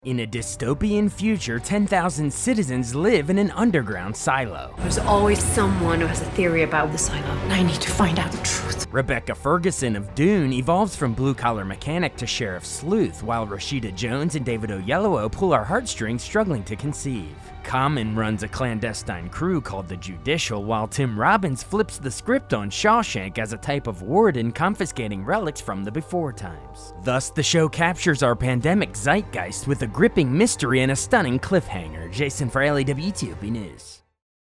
In a dystopian future, 10,000 citizens live in an underground silo. There's always someone who has a theory about the silo, and I need to find out the truth. Rebecca Ferguson of Dune evolves from blue-collar mechanic to sheriff sleuth, while Rashida Jones and David Oyelowo pull our heartstrings struggling to conceive. Common runs a clandestine crew called the Judicial, while Tim Robbins flips the script on Shawshank as a type of warden confiscating relics from the before times. Thus, the show captures our pandemic zeitgeist with a gripping mystery and a stunning cliffhanger. Jason for LAWTOP News.